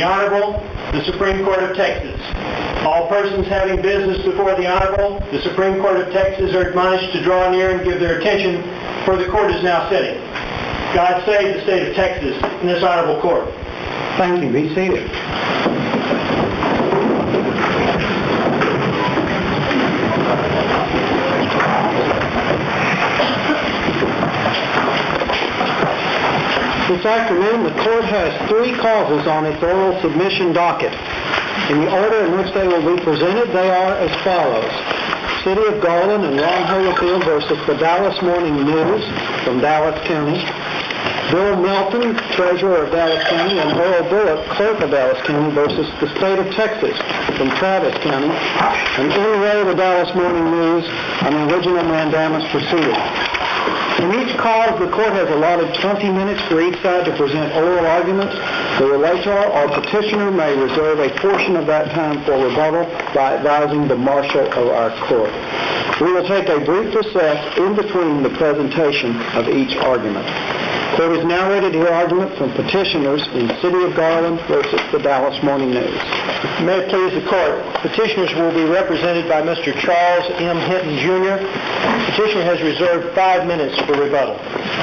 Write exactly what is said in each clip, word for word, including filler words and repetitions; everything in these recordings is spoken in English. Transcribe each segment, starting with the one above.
The Honorable, the Supreme Court of Texas. All persons having business before the Honorable, the Supreme Court of Texas are admonished to draw near and give their attention, for the court is now sitting. God save the state of Texas and this honorable court. Thank you. Be seated. This afternoon, the court has three causes on its oral submission docket. In the order in which they will be presented, they are as follows. City of Garland and Long Holyfield versus the Dallas Morning News from Dallas County. Bill Melton, Treasurer of Dallas County, and Earl Bullock, Clerk of Dallas County versus the State of Texas from Travis County. And in re the Dallas Morning News on the original mandamus proceeding. In each cause, the court has allotted twenty minutes for each side to present oral arguments. The relator or petitioner may reserve a portion of that time for rebuttal by advising the marshal of our court. We will take a brief recess in between the presentation of each argument. The court is now ready to hear argument from petitioners in City of Garland versus the Dallas Morning News. May it please the court, petitioners will be represented by Mister Charles M. Hinton, Junior Petitioner has reserved five minutes for rebuttal.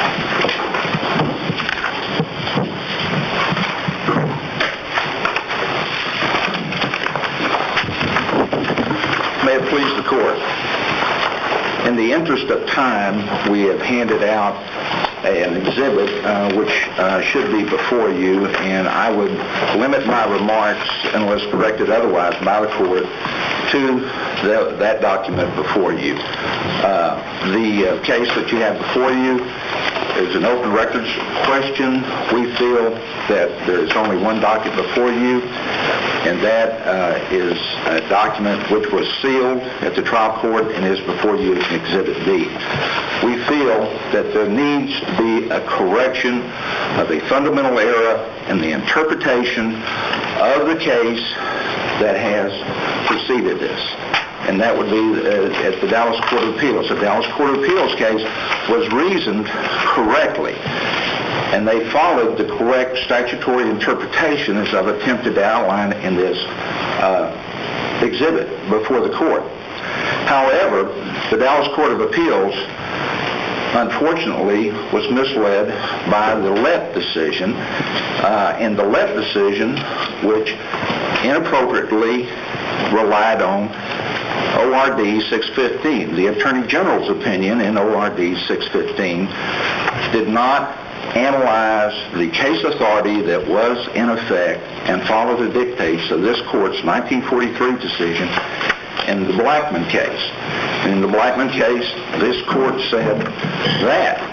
May it please the court. In the interest of time, we have handed out an exhibit uh, which uh, should be before you, and I would limit my remarks, unless directed otherwise by the court, to the, that document before you. Uh, the uh, case that you have before you is an open records question. We feel that there is only one docket before you, and that uh, is a document which was sealed at the trial court and is before you as an Exhibit B. We feel that there needs to be a correction of a fundamental error in the interpretation of the case that has preceded this. And that would be uh, at the Dallas Court of Appeals. The Dallas Court of Appeals case was reasoned correctly, and they followed the correct statutory interpretation as I've attempted to outline in this uh, exhibit before the court. However, the Dallas Court of Appeals, unfortunately, was misled by the Lett decision, uh, and the Lett decision, which inappropriately relied on O R D six fifteen. The Attorney General's opinion in O R D six fifteen did not analyze the case authority that was in effect and follow the dictates of this court's nineteen forty-three decision in the Blackman case. In the Blackman case, this court said that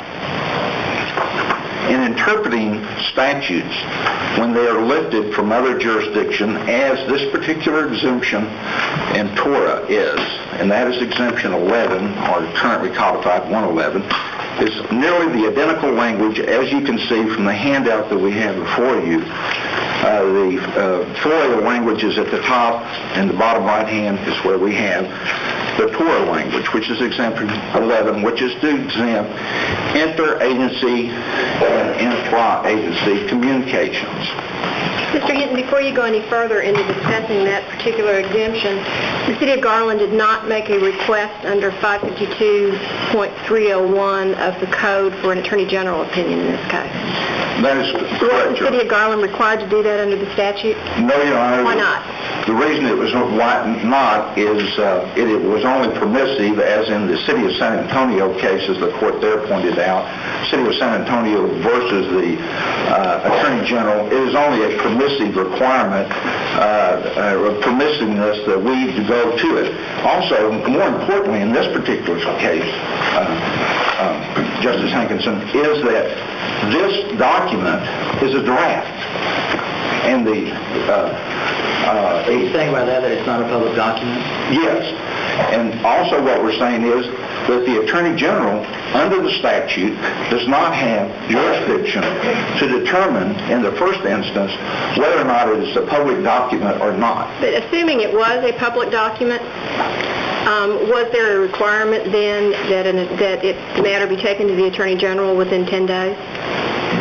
in interpreting statutes when they are lifted from other jurisdiction, as this particular exemption in Torah is, and that is exemption eleven, or currently codified one eleven, is nearly the identical language as you can see from the handout that we have before you. Uh, the uh, FOIA language is at the top, and the bottom right hand is where we have the Torah language, which is exemption eleven, which is to exempt interagency and intra-agency communications. Mister Hinton, before you go any further into discussing that particular exemption, the City of Garland did not make a request under five fifty-two point three oh one of the code for an Attorney General opinion in this case. That is correct. Was the City of Garland required to do that under the statute? No, Your Honor. Why not? The reason it was not is uh, it, it was only permissive, as in the City of San Antonio case, as the court there pointed out, City of San Antonio versus the uh, Attorney General. It is only a permissive requirement, uh, uh, permissiveness that we go to it. Also, more importantly, in this particular case, uh, uh, Justice Hankinson, is that this document is a draft. And the... Uh, Uh, Are you saying by that that it's not a public document? Yes. And also what we're saying is that the Attorney General, under the statute, does not have jurisdiction to determine, in the first instance, whether or not it is a public document or not. But assuming it was a public document, um, was there a requirement then that, an, that it, the matter be taken to the Attorney General within ten days?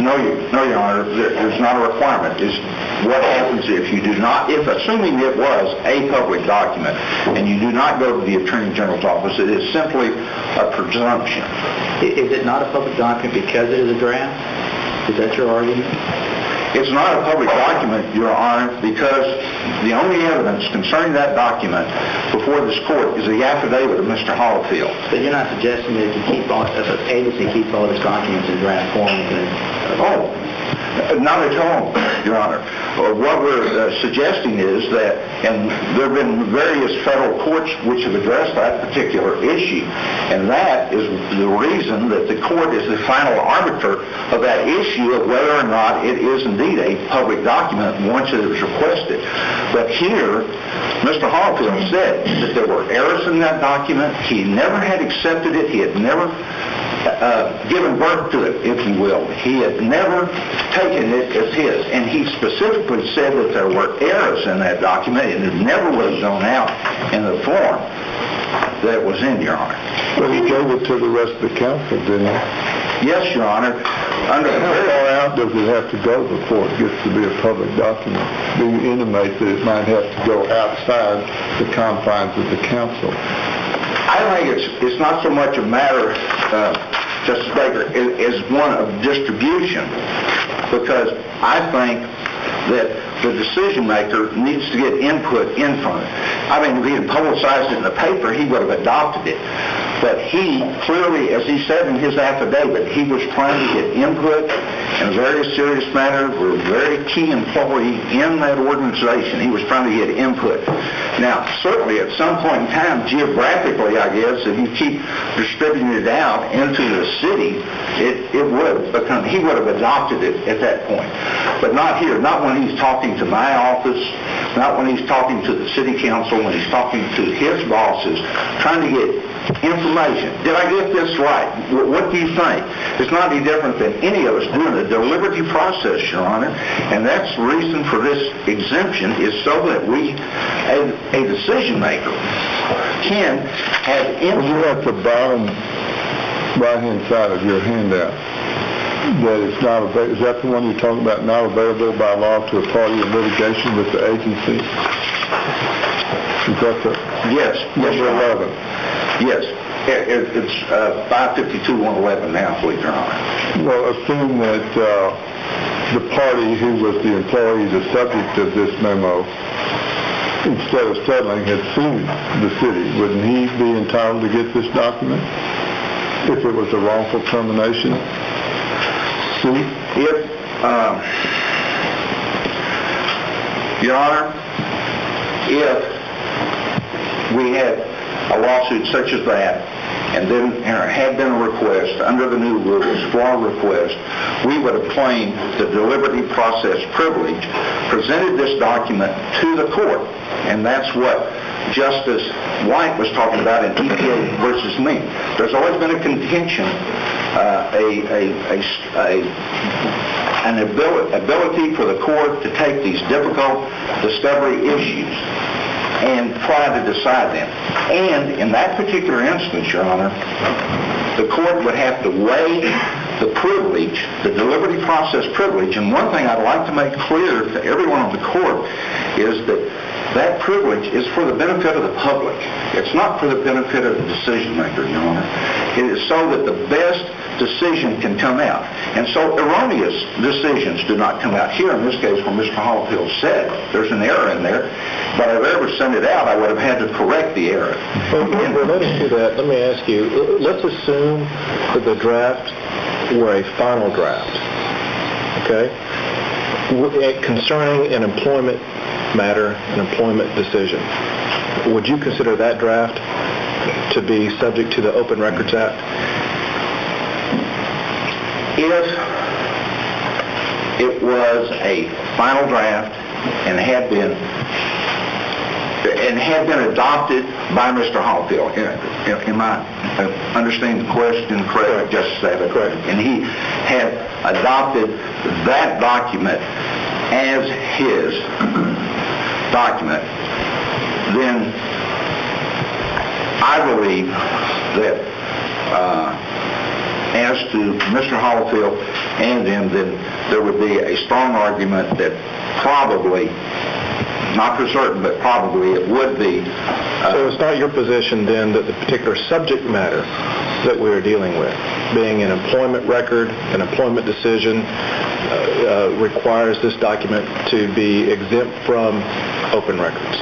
No, you, no, Your Honor, there, there's not a requirement. It's what happens if you do not, if assuming it was a public document and you do not go to the Attorney General's office, it is simply a presumption. Is it not a public document because it is a draft? Is that your argument? It's not a public document, Your Honor, because the only evidence concerning that document before this court is the affidavit of Mister Hollifield. But you're not suggesting that if you keep all, if an agency keeps all its documents in draft form, you can... Oh, not at all, Your Honor. Uh, what we're uh, suggesting is that, and there have been various federal courts which have addressed that particular issue, and that is the reason that the court is the final arbiter of that issue of whether or not it is indeed a public document once it is requested. But here, Mister Hollifield said that there were errors in that document. He never had accepted it. He had never uh, given birth to it, if you will. He had never taken it as his. And he specifically said that there were errors in that document and it never would have gone out in the form that it was in, Your Honor. Well, he gave it to the rest of the council, didn't he? Yes, Your Honor. Under How far out does it have to go before it gets to be a public document? Do you intimate that it might have to go outside the confines of the council? I think it's it's not so much a matter, uh, Justice Baker, as one of distribution, because I think that the decision maker needs to get input in from it. I mean, if he had publicized it in the paper, he would have adopted it. But he clearly, as he said in his affidavit, he was trying to get input in a very serious matter. We're a very key employee in that organization. He was trying to get input. Now, certainly at some point in time, geographically, I guess, if you keep distributing it out into the city, it, it would become, he would have adopted it at that point. But not here, not when he's talking to my office, not when he's talking to the city council, when he's talking to his bosses, trying to get information. Did I get this right? What do you think? It's not any different than any of us doing the deliberative process, Your Honor, and that's the reason for this exemption is so that we, a, a decision maker, can have input. You at the bottom right-hand side of your handout, that it's not available. Is that the one you're talking about, not available by law to a party in litigation with the agency? Is that the... Yes. Number eleven. Yes. It, it, it's uh, five fifty-two one eleven now, please, Your Honor. Well, assume that uh, the party who was the employee, the subject of this memo, instead of settling, had sued the city. Wouldn't he be entitled to get this document if it was a wrongful termination? If, um, Your Honor, if we had a lawsuit such as that, and then there had been a request under the new rules for a request, we would have claimed the deliberative process privilege, presented this document to the court, and that's what Justice White was talking about in E P A versus me. There's always been a contention, uh, a, a, a, a, an ability, ability for the court to take these difficult discovery issues and try to decide them. And in that particular instance, Your Honor, the court would have to weigh the privilege, the deliberative process privilege. And one thing I'd like to make clear to everyone on the court is that that privilege is for the benefit of the public. It's not for the benefit of the decision maker, Your Honor. It is so that the best decision can come out. And so erroneous decisions do not come out. Here in this case, where Mister Hollifield said there's an error in there, but if I ever sent it out, I would have had to correct the error. Well, related to that, let me ask you, let's assume that the draft were a final draft, okay, concerning an employment matter, an employment decision. Would you consider that draft to be subject to the Open Records Act? If it was a final draft and had been and had been adopted by Mister Hollifield, am I understanding the question correctly, Justice Abbott? Correct. And he had adopted that document as his document, then I believe that uh, as to Mister Hollifield and them, then there would be a strong argument that probably, not for certain, but probably it would be. Uh, So it's not your position then that the particular subject matter that we're dealing with, being an employment record, an employment decision, uh, uh, requires this document to be exempt from open records?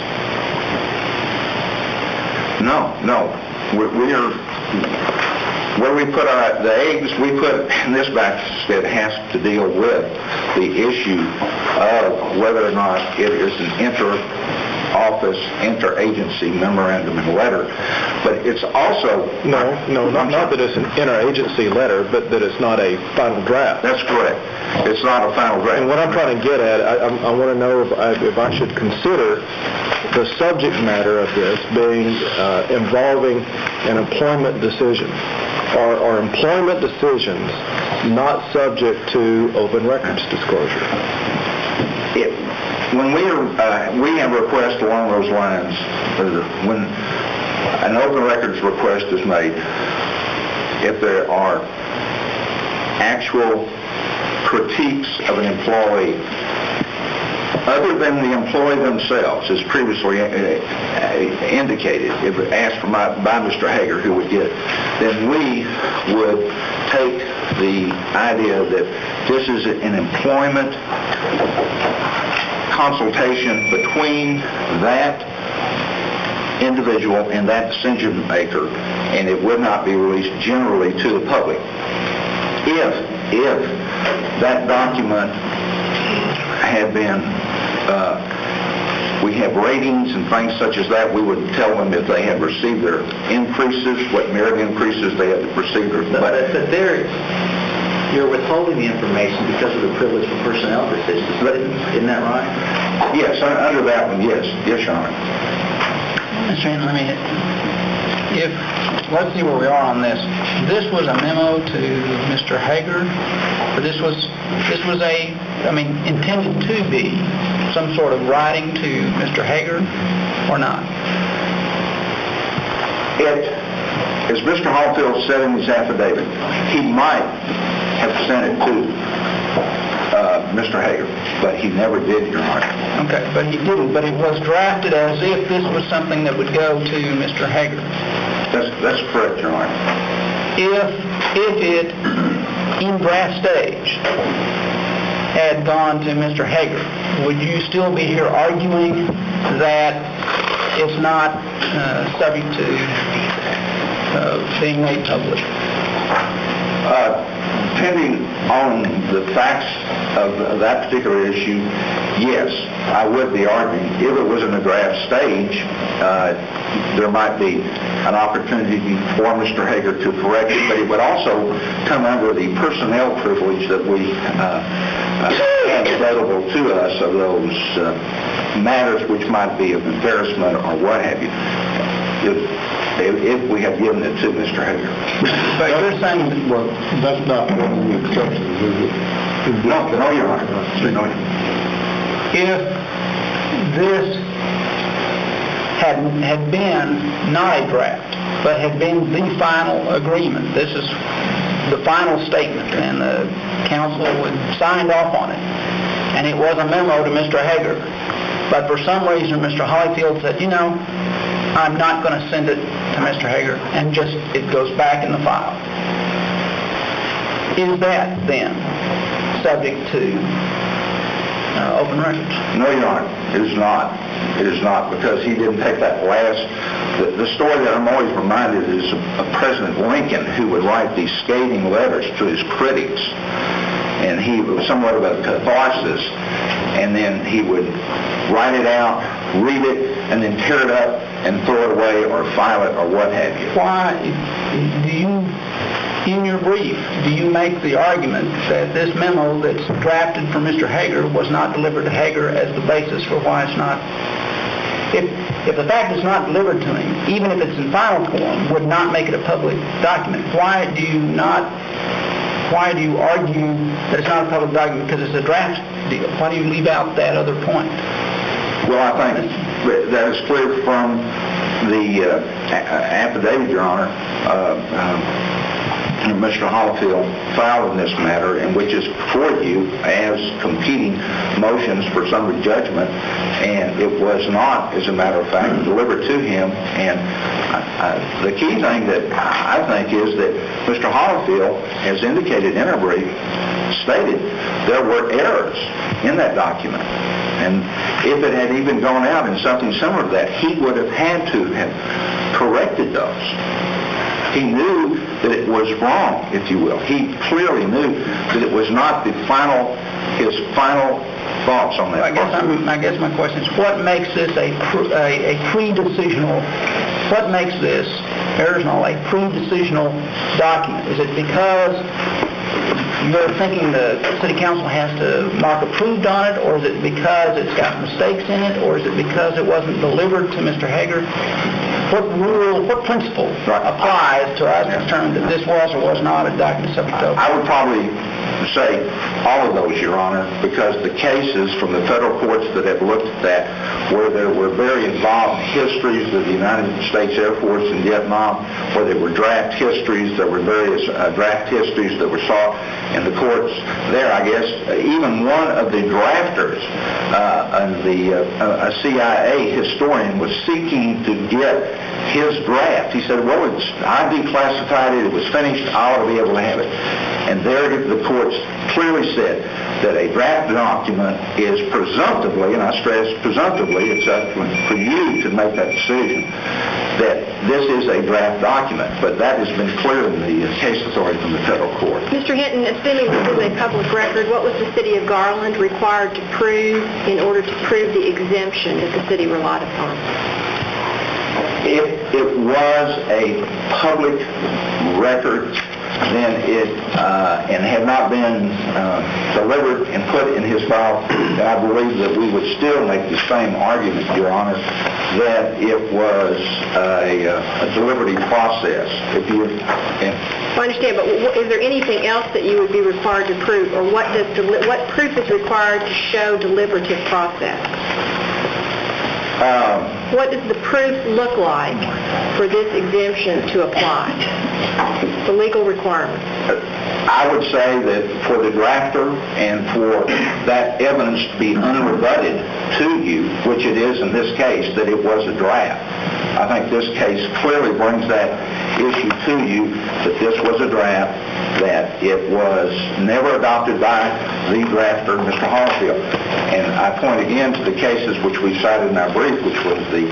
No, no. We, we are, where we put our, the eggs, we put in this basket has to deal with the issue of whether or not it is an inter-office, inter-agency memorandum and letter. But it's also... No, no, not, not that it's an interagency letter, but that it's not a final draft. That's correct. It's not a final draft. And what I'm trying to get at, I, I, I want to know if I, if I should consider the subject matter of this being uh, involving an employment decision. Are, are employment decisions not subject to open records disclosure? It, when we are, uh, we have requests along those lines, uh, when an open records request is made, if there are actual critiques of an employee other than the employee themselves, as previously uh, uh, indicated, if asked for my, by Mister Hager, who would get, then we would take the idea that this is an employment consultation between that individual and that decision maker, and it would not be released generally to the public. If, if that document had been, uh, we have ratings and things such as that, we would tell them if they had received their increases, what merit increases they had received. Their, but, but, but there, you're withholding the information because of the privilege for personnel decisions. Isn't that right? Yes, under that one, yes. Yes, Your Honor. Mister Henry, let me hit. If, let's see where we are on this. This was a memo to Mister Hager, or this was, this was a, I mean, intended to be some sort of writing to Mister Hager, or not? It, as Mister Hollifield said in his affidavit, he might have sent it to uh, Mister Hager, but he never did, Your Honor. Okay, but he didn't, but it was drafted as if this was something that would go to Mister Hager. That's, that's correct, Your Honor. If, if it, in draft stage, had gone to Mister Hager, would you still be here arguing that it's not uh, subject to uh, being made public? Uh, depending on the facts of that particular issue, yes, I would be arguing. If it was in the draft stage, uh, there might be an opportunity for Mister Hager to correct it, but it would also come under the personnel privilege that we uh, have available to us of those uh, matters which might be of embarrassment or what have you. If, if we had given it to Mister Hager. But you're saying, well, that's not one of the exceptions, is it? No, no, Your Honor. No. if this had, had been not a draft, but had been the final agreement, this is the final statement, and the council had signed off on it, and it was a memo to Mister Hager, but for some reason Mister Hollifield said, you know, I'm not going to send it to Mister Hager, and just it goes back in the file. Is that then subject to uh, open records? No, Your Honor, it is not. It is not, because he didn't take that last... The, the story that I'm always reminded is of, of President Lincoln, who would write these scathing letters to his critics, and he was somewhat of a catharsis, and then he would write it out, read it, and then tear it up and throw it away or file it or what have you. Why do you, in your brief, do you make the argument that this memo that's drafted for Mister Hager was not delivered to Hager as the basis for why it's not? If, if the fact is not delivered to him, even if it's in final form, would not make it a public document, why do you not, why do you argue that it's not a public document because it's a draft deal? Why do you leave out that other point? Well, I think that is clear from the uh, affidavit, Your Honor. Uh, uh, Mister Hollifield filed in this matter, and which is before you as competing motions for summary judgment, and it was not, as a matter of fact, delivered to him. And uh, the key thing that I think is that Mister Hollifield, as indicated in our brief, stated there were errors in that document. And if it had even gone out in something similar to that, he would have had to have corrected those. He knew that it was wrong, if you will. He clearly knew that it was not the final, his final thoughts on that. I guess, I'm, I guess my question is, what makes this a, pre, a, a pre-decisional, what makes this, errors and all, a pre-decisional document? Is it because you're thinking the city council has to mark approved on it, or is it because it's got mistakes in it, or is it because it wasn't delivered to Mister Hager? What rule, what principle applies to us to determine that this was or was not a document subject to? I would probably say all of those, Your Honor, because the cases from the federal courts that have looked at that, where there were very involved histories of the United States Air Force in Vietnam, where there were draft histories, there were various uh, draft histories that were sought in the courts there, I guess, even one of the drafters, uh, and the uh, a C I A historian, was seeking to get his draft. He said, well, it's, I declassified it, it was finished, I ought to be able to have it. And there the courts clearly said that a draft document is presumptively, and I stress presumptively, it's up for you to make that decision, that this is a draft document. But that has been clear in the case authority from the federal court. Mister Hinton, assuming this is a public record, what was the city of Garland required to prove in order to prove the exemption that the city relied upon? If it was a public record, then it, uh, and had not been uh, delivered and put in his file, then I believe that we would still make the same argument, Your Honor, that it was a, a deliberative process. If you, and I understand, but is there anything else that you would be required to prove, or what does deli- what proof is required to show deliberative process? Um, what does the proof look like for this exemption to apply? The legal requirement. I would say that for the drafter and for that evidence to be unrebutted to you, which it is in this case, that it was a draft. I think this case clearly brings that issue to you, that this was a draft, that it was never adopted by the drafter, Mister Hollifield. And I point again to the cases which we cited in our brief, which was the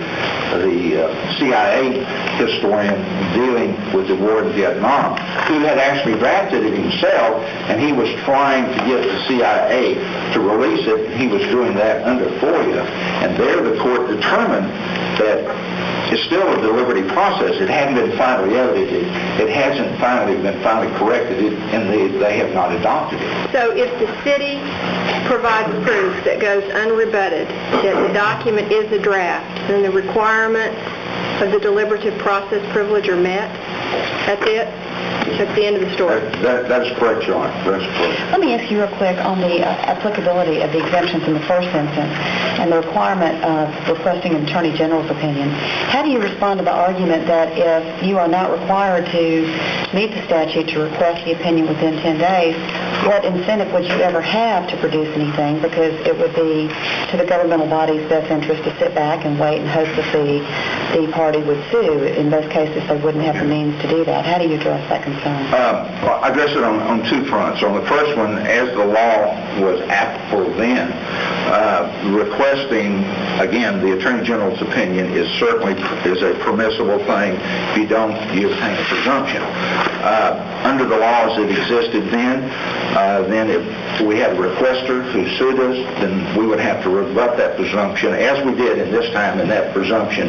the uh, C I A historian dealing with the war in Vietnam, who had actually drafted it himself, and he was trying to get the C I A to release it. He was doing that under FOIA, and there the court determined that it's still a deliberative process. It hadn't been finally edited. It hasn't finally been finally corrected, it, and they, they have not adopted it. So if the city provides proof that goes unrebutted that the document is a draft, then the requirements of the deliberative process privilege are met? That's it? That's the end of the story? That, that, that is correct, Your Honor. That's correct. Let me ask you real quick on the uh, applicability of the exemptions in the first instance and the requirement of requesting an Attorney General's opinion. How do you respond to the argument that if you are not required to meet the statute to request the opinion within ten days, what incentive would you ever have to produce anything, because it would be to the governmental body's best interest to sit back and wait and hope that the, the party would sue. In most cases, they wouldn't have the means to do that. How do you address that concern? Uh, well, I address it on, on two fronts. On the first one, as the law was applicable then, uh, requesting, again, the Attorney General's opinion is certainly is a permissible thing. If you don't, you obtain a presumption. Uh, under the laws that existed then, uh, then if we had a requester who sued us, then we would have to rebut that presumption, as we did in this time, and that presumption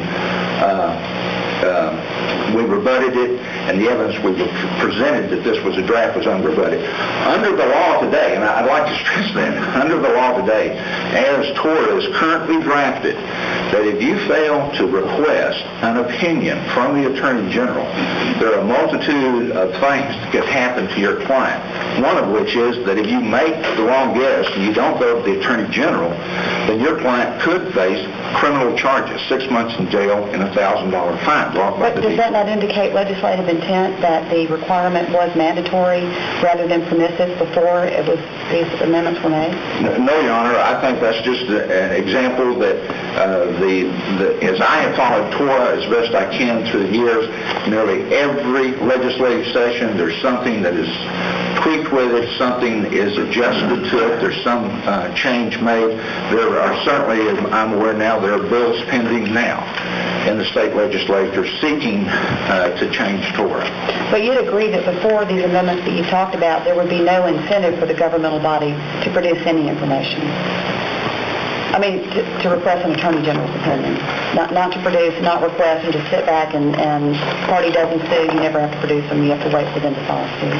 uh, Uh, we rebutted it, and the evidence we presented that this was a draft was unrebutted. Under the law today, and I'd like to stress that, under the law today, as TORA is currently drafted, that if you fail to request an opinion from the Attorney General, there are a multitude of things that could happen to your client. One of which is that if you make the wrong guess and you don't go to the Attorney General, then your client could face criminal charges, six months in jail and a one thousand dollars fine brought by But the does that not indicate legislative intent that the requirement was mandatory rather than permissive before it was, these amendments were made? No, Your Honor, I think that's just a- an example that uh, the, the, as I have followed Torah as best I can through the years, nearly every legislative session, there's something that is tweaked with it, something is adjusted to it, there's some uh, change made. There are certainly, I'm aware now, there are bills pending now in the state legislature seeking uh, to change Torah. But you'd agree that before these amendments that you've talked about, there would be no incentive for the governmental body to produce any information? I mean, to, to request an Attorney General's opinion. Not, not to produce, not request, and just sit back and, and party doesn't sue, you never have to produce them, you have to wait for them to file suit.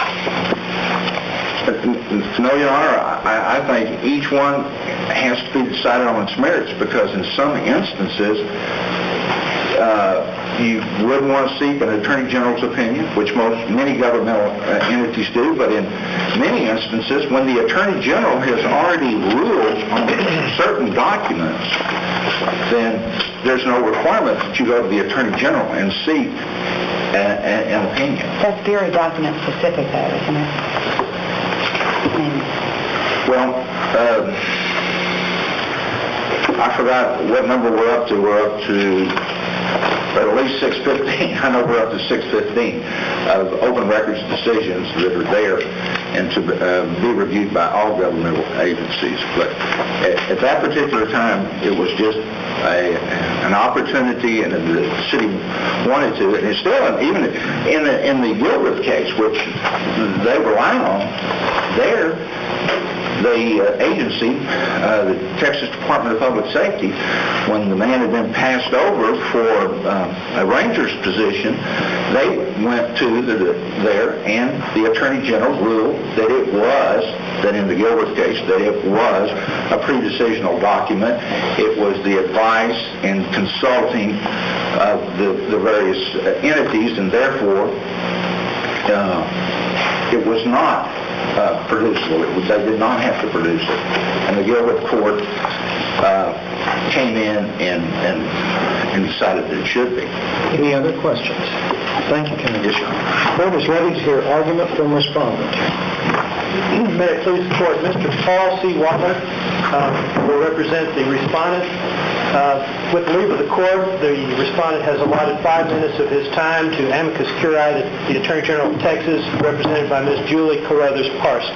No, Your Honor, I, I think each one has to be decided on its merits because in some instances, uh, you would want to seek an Attorney General's opinion, which most, many governmental uh, entities do, but in many instances, when the Attorney General has already ruled on certain documents, then there's no requirement that you go to the Attorney General and seek a, a, an opinion. That's very document specific though, isn't it? I mean, Well, uh, I forgot what number we're up to. We're up to at least six fifteen. I know we're up to six fifteen of open records decisions that are there and to uh, be reviewed by all governmental agencies. But at, at that particular time, it was just a, an opportunity, and the city wanted to, and it's still, even in the, in the Gilbert case, which they rely on, there, the uh, agency, uh, the Texas Department of Public Safety, when the man had been passed over for um, a ranger's position, they went to the, there, and the Attorney General ruled that it was, that in the Gilbert case, that it was a pre-decisional document. It was the advice and consulting of the, the various entities, and therefore, uh, it was not Uh, producible. It was, they did not have to produce it. And the Gilbert court uh, came in and, and, and decided that it should be. Any other questions? Thank you, Kennedy. Yes, Your Honor. The court is ready to hear argument from respondent. May it please the court, Mister Paul C. Watler uh, will represent the respondent. Uh, with the leave of the court, the respondent has allotted five minutes of his time to amicus curiae, the Attorney General of Texas, represented by Miz Julie Carruthers Parson.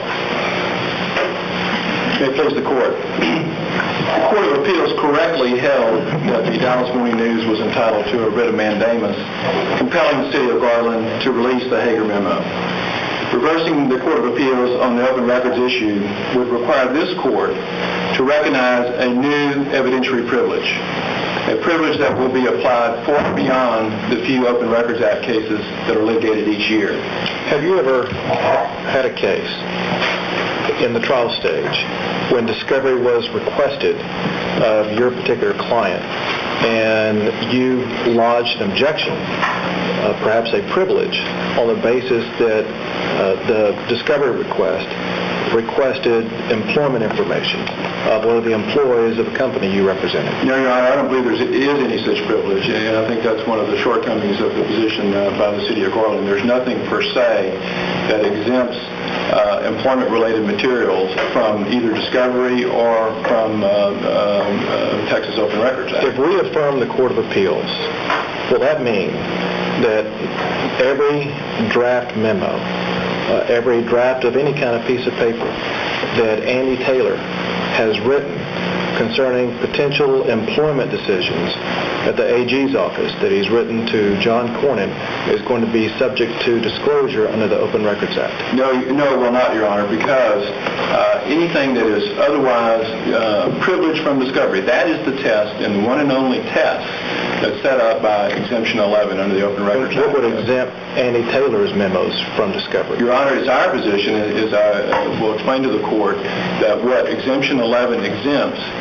May it please the court. The Court of Appeals correctly held that the Dallas Morning News was entitled to a writ of mandamus compelling the city of Garland to release the Hager memo. Reversing the Court of Appeals on the open records issue would require this court to recognize a new evidentiary privilege, a privilege that will be applied far beyond the few Open Records Act cases that are litigated each year. Have you ever had a case in the trial stage when discovery was requested of your particular client and you lodged an objection, uh, perhaps a privilege, on the basis that uh, the discovery request requested employment information of one of the employees of the company you represented? No, Your Honor, I don't believe there is any such privilege, and I think that's one of the shortcomings of the position uh, by the city of Garland. There's nothing per se that exempts uh, employment-related materials from either discovery or from uh, uh, uh, Texas Open Records Act. If we affirm the Court of Appeals, will that mean that every draft memo, uh, every draft of any kind of piece of paper that Andy Taylor has written concerning potential employment decisions at the A G's office that he's written to John Cornyn is going to be subject to disclosure under the Open Records Act? No, no, it will not, Your Honor, because uh, anything that is otherwise uh, privileged from discovery, that is the test and the one and only test that's set up by Exemption eleven under the Open Records Act. What would exempt Andy Taylor's memos from discovery? Your Honor, it's our position, is I uh, will explain to the court that what Exemption eleven exempts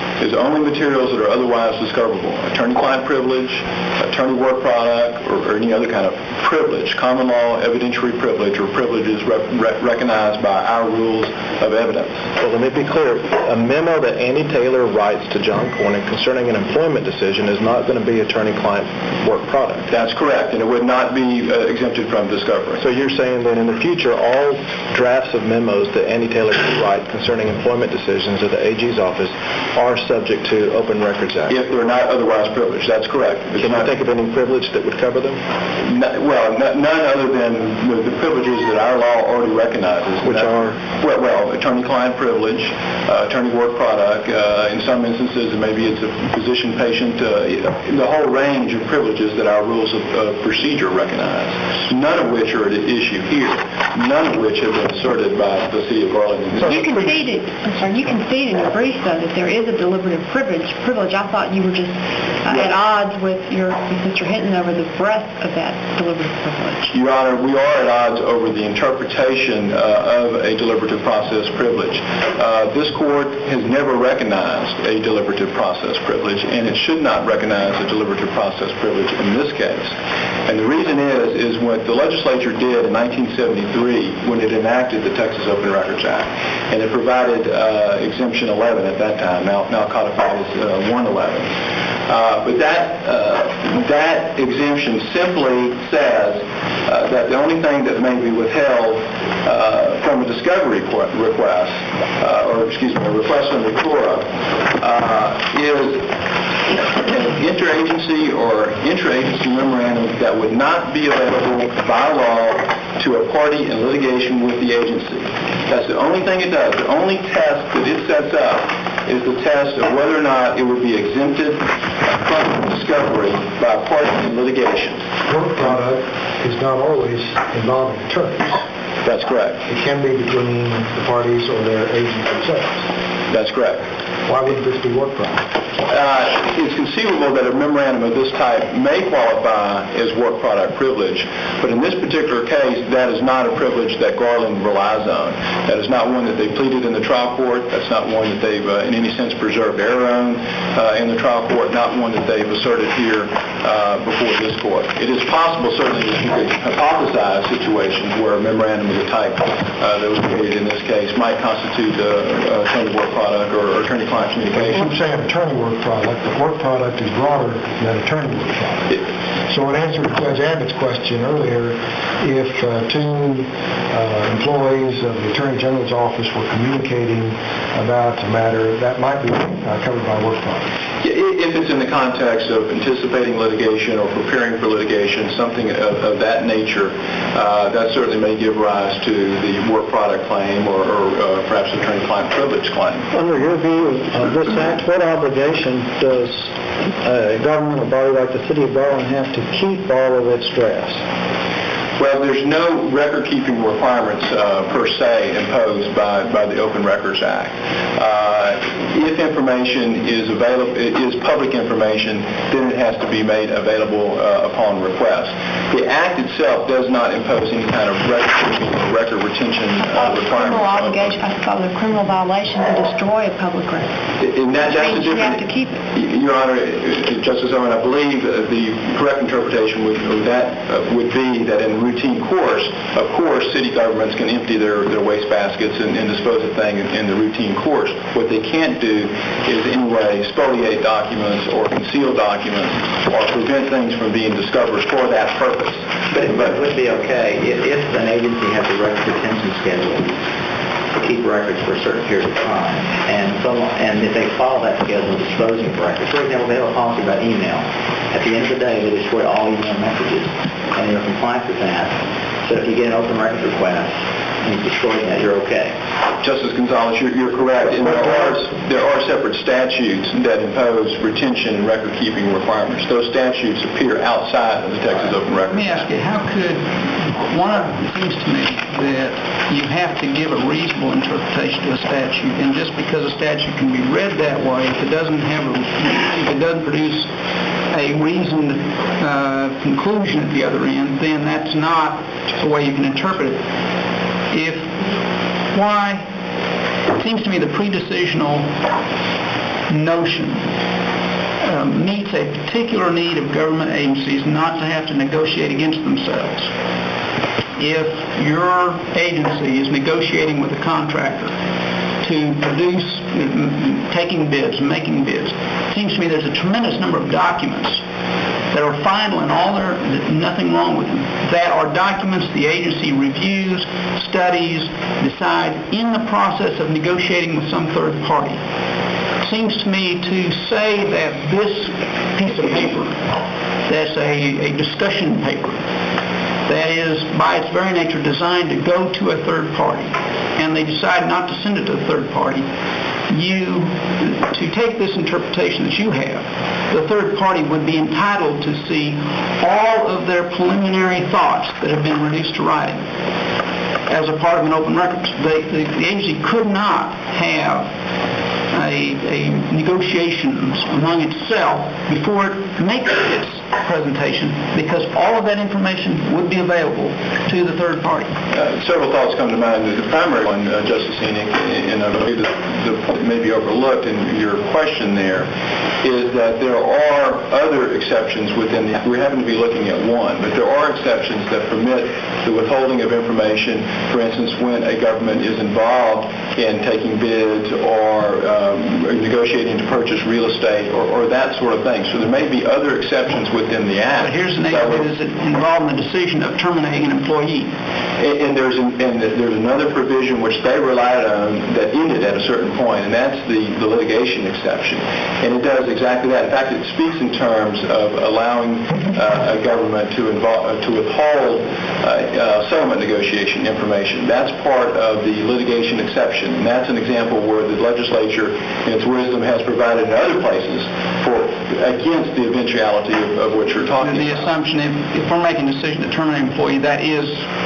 is only materials that are otherwise discoverable. Attorney-client privilege, attorney work product, or, or any other kind of privilege, common law, evidentiary privilege, or privileges rep, rep, recognized by our rules of evidence. Well, let me be clear. A memo that Andy Taylor writes to John Cornyn concerning an employment decision is not going to be attorney-client work product. That's correct, and it would not be uh, exempted from discovery. So you're saying that in the future, all drafts of memos that Andy Taylor could write concerning employment decisions at the A G's office are subject to Open Records Act? If they're not otherwise privileged, that's correct. It's Can you think of any privilege that would cover them? N- well, n- none other than the, the privileges that our law already recognizes. Which are? Well, well attorney-client privilege, uh, attorney work product. Uh, in some instances, maybe it's a physician-patient, uh, the whole range of privileges that our rules of, of procedure recognize, none of which are at issue here, none of which have been asserted by the City of Garland. You conceded, I'm sorry, you conceded in your brief, though, that there is a deliberative privilege. Privilege. I thought you were just uh, at odds with your with Mister Hinton over the breadth of that deliberative privilege. Your Honor, we are at odds over the interpretation uh, of a deliberative process privilege. Uh, this Court has never recognized a deliberative process privilege, and it should not recognize a deliberative process privilege in this case. And the reason is, is what the legislature did in nineteen seventy-three when it enacted the Texas Open Records Act, and it provided uh, exemption eleven at that time, now, now codified as uh, one eleven. Uh, but that, uh, that exemption simply says uh, that the only thing that may be withheld uh, from a discovery request, uh, or excuse me, a request under CORA, uh, is an interagency or intra-agency memorandum that would not be available by law to a party in litigation with the agency. That's the only thing it does. The only test that it sets up is the test of whether or not it would be exempted from discovery by a party in litigation. Work product is not always involving attorneys. That's correct. It can be between the parties or their agents themselves. That's correct. Why wouldn't this be work product? Uh, it's conceivable that a memorandum of this type may qualify as work product privilege, but in this particular case, that is not a privilege that Garland relies on. That is not one that they pleaded in the trial court. That's not one that they've, uh, in any sense, preserved their own uh, in the trial court, not one that they've asserted here uh, before this court. It is possible, certainly, that you could hypothesize situations where a memorandum of the type uh, that was created in this case might constitute uh, attorney work product or attorney-client communication. I'm saying attorney work product, but work product is broader than attorney work product. So in answer to Judge Abbott's question earlier, if uh, two uh, employees of the Attorney General's office were communicating about a matter, that might be uh, covered by work product. If it's in the context of anticipating litigation or preparing for litigation, something of, of that nature, uh, that certainly may give rise to the work product claim or, or uh, perhaps attorney-client privilege claim. Under your view of this act, what obligation does a governmental body like the City of Garland have to keep all of its drafts? Well, there's no record-keeping requirements uh, per se imposed by, by the Open Records Act. Uh, if information is available, is public information, then it has to be made available uh, upon request. The Act itself does not impose any kind of record-keeping or record retention uh, requirements. Criminal obligation, I thought it was a criminal violation to destroy a public record. And that, that's the difference. You have to keep it. Your Honor, Justice Owen, I believe the correct interpretation would, of that uh, would be that in routine course, of course, city governments can empty their, their waste baskets and, and dispose of things in, in the routine course. What they can't do is in any way spoliate documents or conceal documents or prevent things from being discovered for that purpose. But, but it would be okay if, if an agency has a record retention schedule to keep records for a certain period of time, and some, and if they follow that schedule, disposing of records. For example, they have a policy about email. At the end of the day, they destroy all email messages, and they're compliant with that. So if you get an open records request and you destroy that, you're okay. Justice Gonzalez, you're, you're correct. And there are there are separate statutes that impose retention and record-keeping requirements. Those statutes appear outside of the Texas Open Records Let me ask you, how could, one of it seems to me that you have to give a reasonable interpretation to a statute, and just because a statute can be read that way, if it doesn't have a, if it doesn't produce a reasoned uh, conclusion at the other end, then that's not the way you can interpret it. If, why, it seems to me the pre-decisional notion uh, meets a particular need of government agencies not to have to negotiate against themselves. If your agency is negotiating with a contractor to produce, taking bids, making bids, it seems to me there's a tremendous number of documents that are final and all there, nothing wrong with them, that are documents the agency reviews, studies, decide in the process of negotiating with some third party. It seems to me to say that this piece of paper, that's a, a discussion paper, that is by its very nature designed to go to a third party, and they decide not to send it to a third party, you, to take this interpretation that you have, the third party would be entitled to see all of their preliminary thoughts that have been reduced to writing as a part of an open record. The, the, the agency could not have a, a negotiations among itself before it makes its presentation, because all of that information would be available to the third party. Uh, several thoughts come to mind. The primary one, uh, Justice Enoch, and I believe that the point may be overlooked in your question there, is that there are other exceptions within the, we happen to be looking at one, but there are exceptions that permit the withholding of information, for instance, when a government is involved in taking bids or um, negotiating to purchase real estate or, or that sort of thing. So there may be other exceptions within the Act. But here's an agency that's involved in the decision of terminating an employee. And, and there's an, and there's another provision which they relied on that ended at a certain point, and that's the, the litigation exception. And it does exactly that. In fact, it speaks in terms of allowing uh, a government to involve, uh, to withhold uh, uh, settlement negotiation information. That's part of the litigation exception, and that's an example where the legislature, in its wisdom, has provided in other places for against the eventuality of, of what you're talking the, the about. assumption, if, if we're making a decision to terminate an employee, that is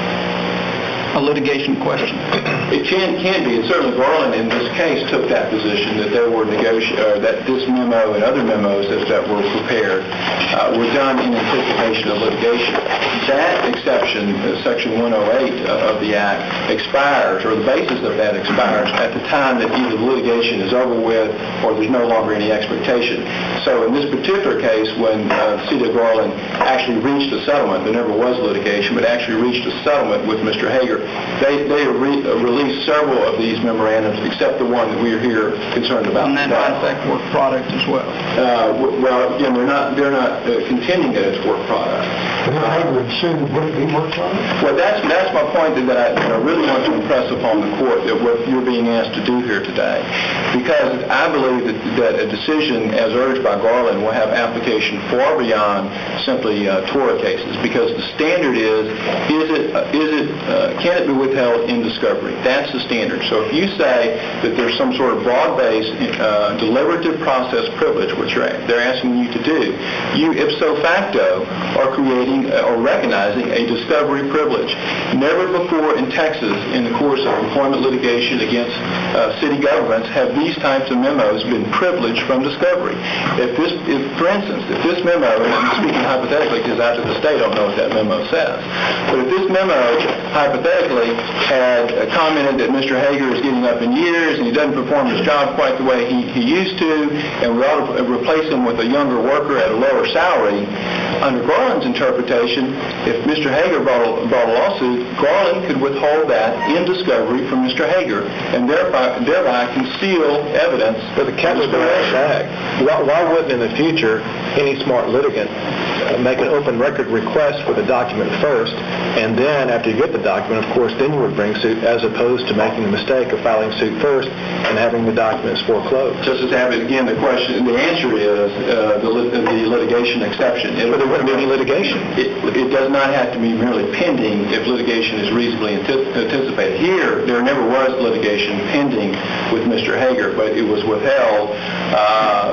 a litigation question. It can, can be, and certainly Garland in this case took that position that there were negoti- uh, that this memo and other memos that, that were prepared uh, were done in anticipation of litigation. That exception, uh, Section one oh eight uh, of the Act, expires, or the basis of that expires at the time that either the litigation is over with or there's no longer any expectation. So in this particular case, when uh, the City of Garland actually reached a settlement, there never was litigation, but actually reached a settlement with Mister Hager, They, they re- uh, released several of these memorandums, except the one that we are here concerned about. And that might affect work product as well. Uh, w- well, again, they're not they're not uh, contending that it's work product. If Hager had sued, would it be work product? Well, that's that's my point that I, that I really want to impress upon the court, that what you're being asked to do here today, because I believe that, that a decision as urged by Garland will have application far beyond simply uh, TORA cases, because the standard is is it uh, is it uh, can it be withheld in discovery? That's the standard. So if you say that there's some sort of broad-based uh, deliberative process privilege, which you're, they're asking you to do, you ipso facto are creating uh, or recognizing a discovery privilege. Never before in Texas, in the course of employment litigation against uh, city governments, have these types of memos been privileged from discovery. If this, if, for instance, if this memo, and I'm speaking hypothetically because out of the state I don't know what that memo says, but if this memo hypothetically had commented that Mister Hager is getting up in years and he doesn't perform his job quite the way he, he used to, and we ought to replace him with a younger worker at a lower salary. Under Garland's interpretation, if Mister Hager brought a, brought a lawsuit, Garland could withhold that in discovery from Mister Hager and thereby, thereby conceal evidence. But the Capital Act, why, why wouldn't in the future any smart litigant uh, make an open record request for the document first, and then after you get the document, of course, then you would bring suit, as opposed to making the mistake of filing suit first and having the documents foreclosed? Justice Abbott, again, the question, the answer is uh, the, lit- the litigation exception. It, But there wouldn't be any litigation. It, it does not have to be merely pending if litigation is reasonably anti- anticipated. Here, there never was litigation pending with Mister Hager, but it was withheld uh, because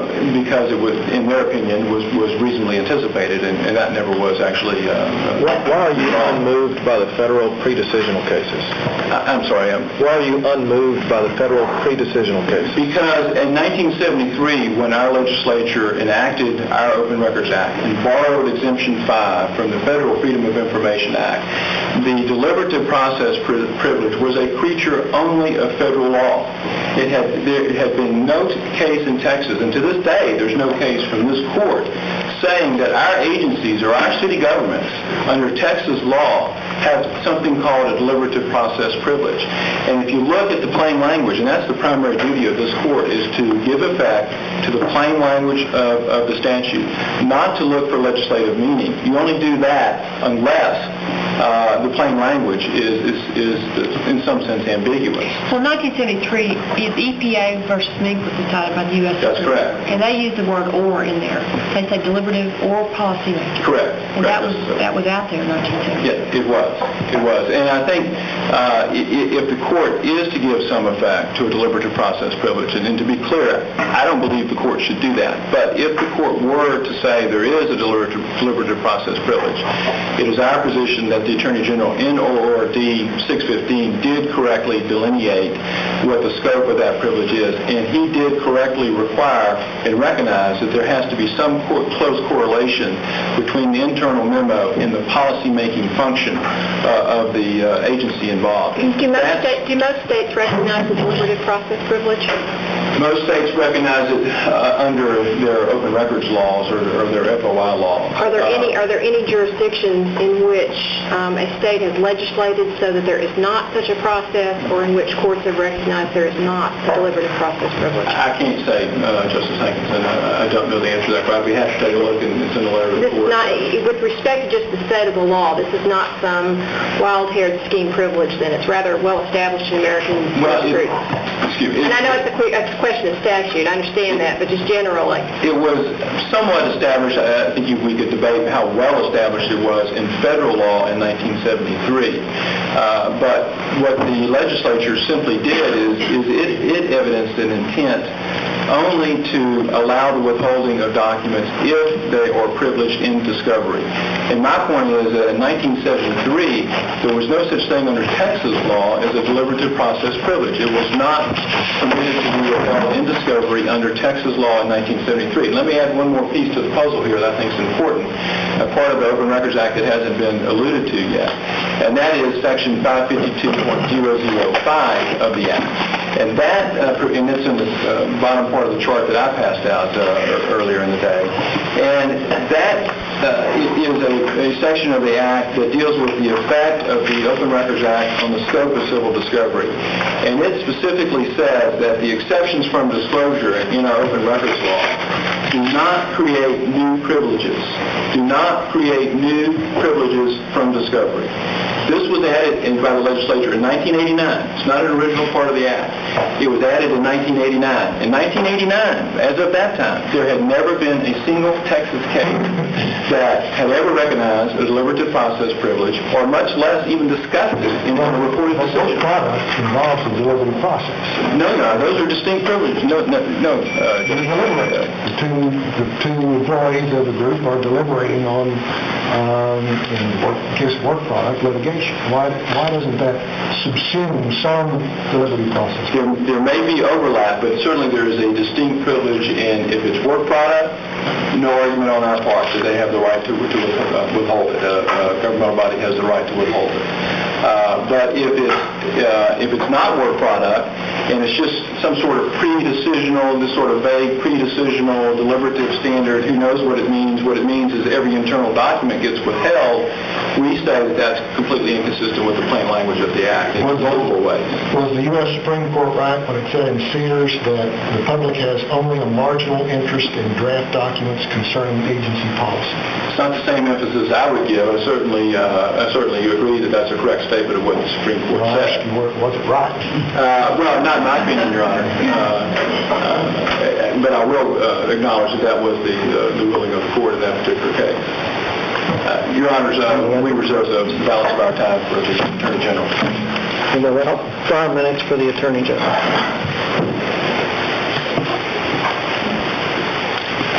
because it would, in their opinion, was, was reasonably anticipated, and, and that never was actually... Uh, why, why are you unmoved by the federal pre-decisional cases? I, I'm sorry. I'm, why are you unmoved by the federal pre-decisional cases? Because in nineteen seventy-three, when our legislature enacted our Open Records Act and borrowed Exemption five from the Federal Freedom of Information Act, the deliberative process pri- privilege was a creature only of federal law. It had, there had been no t- case in Texas, and to this day, there's no case from this court saying that our agencies or our city governments under Texas law have something called a deliberative process privilege. And if you look at the plain language, and that's the primary duty of this court, is to give effect to the plain language of, of the statute, not to look for legislative meaning. You only do that unless uh, the plain language is, is, is, in some sense, ambiguous. Well, nineteen seventy-three, the E P A versus Mink was decided by the U S That's Supreme Court. correct. And they used the word "or" in there. They said deliberative or policymaking. Correct. And that Correct. was that was out there in nineteen seventy. Yeah, it was. It was. And I think uh, i- if the court is to give some effect to a deliberative process privilege, and, and to be clear, I don't believe the court should do that. But if the court were to say there is a deliberative, deliberative process privilege, it is our position that the Attorney General in O R D six fifteen did correctly delineate what the scope of that privilege is, and he did correctly require and recognize that there has to be some co- close correlation between the internal memo and the policy-making function uh, of the uh, agency involved. Do most, That's- state, do most states recognize the deliberative process privilege? Most states recognize it uh, under their open records laws or, or their F O I law. Are there Uh, any are there any jurisdictions in which um, a state has legislated so that there is not such a process, or in which courts have recognized there is not a deliberative process privilege? I can't say, uh, Justice Hankinson. I, I don't know the answer to that, but I'd be happy to take a look and send a letter to the This is court. not, with respect to just the state of the law, this is not some wild-haired scheme privilege, then. It's rather well-established in American Well, it- jurisprudence. excuse me. And I know it's a, que- it's a question of statute, I understand that, but just generally. It was somewhat established. I think we could debate how well established it was in federal law in nineteen seventy-three. Uh, but what the legislature simply did is, is it, it evidenced an intent only to allow the withholding of documents if they are privileged in discovery. And my point is that in nineteen seventy-three, there was no such thing under Texas law as a deliberative process privilege. It was not permitted to be withheld in discovery under Texas law in nineteen seventy-three. Let me add one more piece to the puzzle here that I think is important, a part of the Open Records Act that hasn't been alluded to yet, and that is Section five fifty-two point zero zero five of the Act. And that, uh, and it's in the uh, bottom part of the chart that I passed out uh, earlier in the day, and that uh, is a, a section of the Act that deals with the effect of the Open Records Act on the scope of civil discovery. And it specifically says that the exceptions from disclosure in our Open Records law do not create new privileges, do not create new privileges from discovery. This was added in, by the legislature in nineteen eighty-nine. It's not an original part of the Act. It was added in nineteen eighty-nine. In nineteen eighty-nine, as of that time, there had never been a single Texas case that had ever recognized a deliberative process privilege, or much less even discussed it in a reported But those decision. products involve the deliberative process. No, no, those are distinct privileges. No, no, no. Uh, They're deliberative. The two, the two employees of the group are deliberating on, um, in work, case work product litigation. Why, why doesn't that subsume some deliberative process? There, there may be overlap, but certainly there is a distinct privilege, and if it's work product, no argument on our part that they have the right to, to uh, withhold it. A uh, uh, governmental body has the right to withhold it. Uh, but if it's, uh, if it's not work product, and it's just some sort of pre-decisional, this sort of vague pre-decisional deliberative standard, who knows what it means? What it means is every internal document gets withheld. We say that that's completely inconsistent with the plain language of the Act in multiple ways. Was the U S Supreme Court right when it said in Sears that the public has only a marginal interest in draft documents concerning agency policy? It's not the same emphasis I would give. I certainly, uh, I certainly agree that that's a correct statement of what the Supreme Court Well, I asked said. you, was it right? Uh, well, not in my opinion, Your Honor. Uh, uh, but I will uh, acknowledge that that was the, uh, the ruling of the court in that particular case. Uh, Your Honors, uh, we reserve the balance of our time for the Attorney General. And about five minutes for the Attorney General.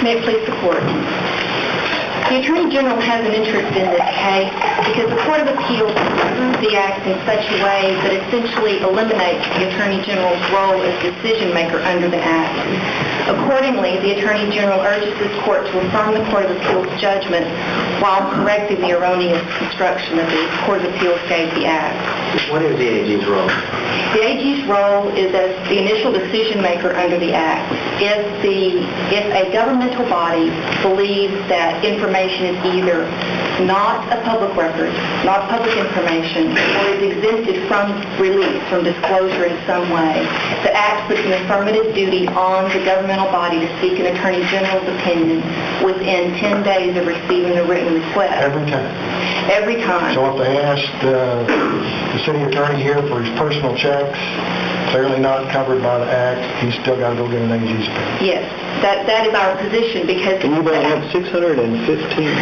May it please the Court. The Attorney General has an interest in this case because the Court of Appeals approved the act in such a way that essentially eliminates the Attorney General's role as decision maker under the act. Accordingly, the Attorney General urges this Court to affirm the Court of Appeals' judgment while correcting the erroneous construction that the Court of Appeals gave the act. What is the A G's role? The A G's role is as the initial decision maker under the act. If the if a governmental body believes that information is either not a public record, not public information, or is exempted from release, from disclosure in some way, the act puts an affirmative duty on the governmental body to seek an Attorney General's opinion within ten days of receiving the written request. Every time? Every time. So if they asked uh, the city attorney here for his personal checks, clearly not covered by the act, he's still got to go get an A G's opinion? Yes, that that is our position because... And you might have six hundred fifteen.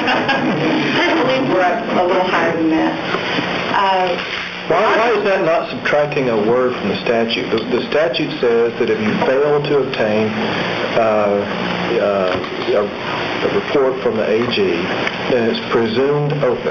I believe we're up a little higher than that. Uh, Why, why is that not subtracting a word from the statute? The, the statute says that if you fail to obtain uh, uh, a, a report from the A G, then it's presumed open.